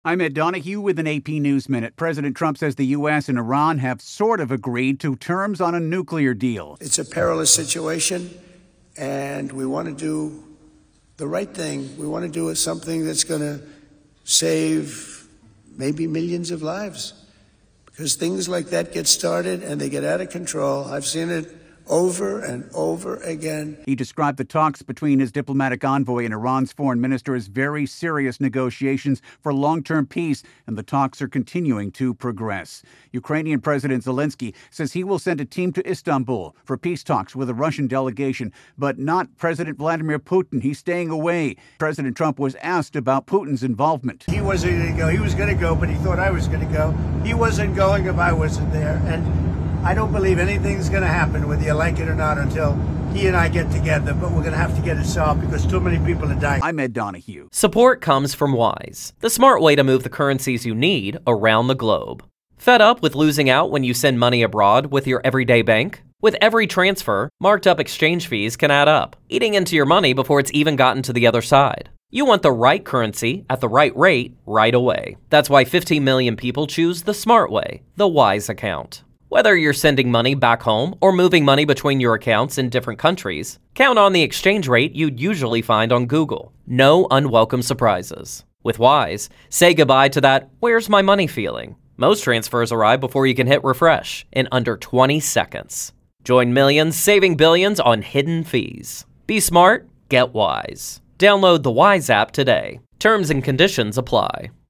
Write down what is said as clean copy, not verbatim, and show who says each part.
Speaker 1: I'm Ed Donahue with an AP News Minute. President Trump says the U.S. and Iran have sort of agreed to terms on a nuclear deal.
Speaker 2: It's a perilous situation, and we want to do the right thing. We want to do something that's going to save maybe millions of lives, because things like that get started and they get out of control. I've seen it over and over again.
Speaker 1: He described the talks between his diplomatic envoy and Iran's foreign minister as very serious negotiations for long-term peace, and the talks are continuing to progress. Ukrainian President Zelensky says he will send a team to Istanbul for peace talks with a Russian delegation, but not President Vladimir Putin. He's staying away. President Trump was asked about Putin's involvement.
Speaker 3: He wasn't going to go. He was going to go, but he thought I was going to go. He wasn't going if I wasn't there, and I don't believe anything's going to happen, whether you like it or not, until he and I get together. But we're going to have to get it solved because too many people are dying.
Speaker 1: I'm Ed Donahue.
Speaker 4: Support comes from Wise, the smart way to move the currencies you need around the globe. Fed up with losing out when you send money abroad with your everyday bank? With every transfer, marked up exchange fees can add up, eating into your money before it's even gotten to the other side. You want the right currency at the right rate right away. That's why 15 million people choose the smart way, the Wise account. Whether you're sending money back home or moving money between your accounts in different countries, count on the exchange rate you'd usually find on Google. No unwelcome surprises. With Wise, say goodbye to that "where's my money" feeling. Most transfers arrive before you can hit refresh in under 20 seconds. Join millions saving billions on hidden fees. Be smart, get Wise. Download the Wise app today. Terms and conditions apply.